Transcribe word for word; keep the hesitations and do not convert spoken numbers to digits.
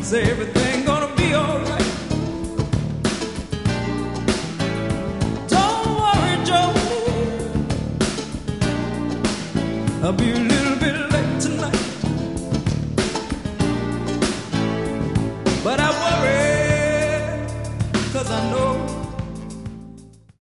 Say everything gonna be alright. Don't worry, Joe. I'll be a little bit late.